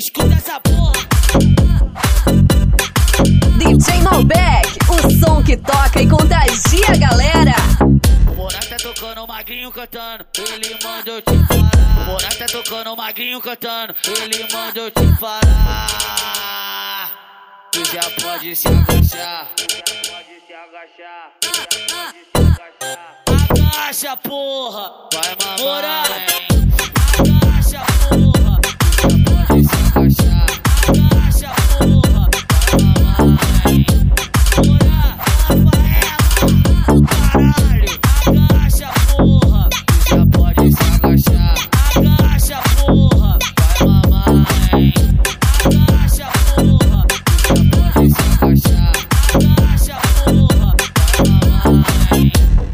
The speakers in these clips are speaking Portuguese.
Escuta essa porra. DJ Malbec, o som que toca e contagia a galera. O Morato tá tocando, o Maguinho cantando, ele manda eu te falar. O Morato tá tocando, o Maguinho cantando, ele manda eu te falar. Tu já pode se agachar. Agacha, porra. Vai, mamãe. Agacha, porra. Tu já pode se agachar. Agacha, porra. Vai, mamãe. Caralho. Agacha, porra. Tu já pode se agachar. Agacha, porra. Vai, mamãe. Agacha, porra. Tu já pode se agachar. Agacha, porra. Vai, mamãe.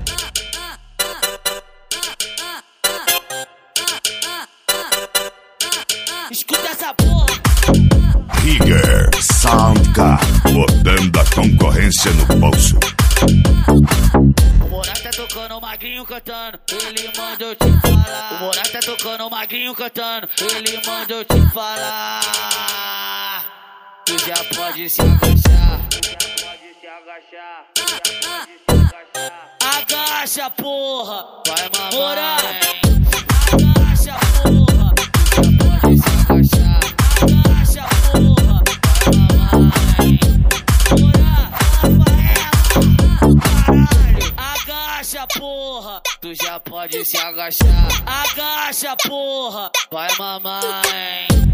Escuta essa porra. Rigger Soundcar, botando a concorrência no bolso. O Morato tá tocando, o Maguinho cantando, ele manda eu te falar. O Morato tá tocando, o Maguinho cantando, ele manda eu te falar. Tu já pode se agachar. Agacha, porra. Vai, mamãe. Agacha, porra. Tu já pode se agachar. Agacha, porra. Vai, mamãe. Caralho. Agacha, porra. Tu já pode se agachar. Agacha, porra. Vai, mamãe.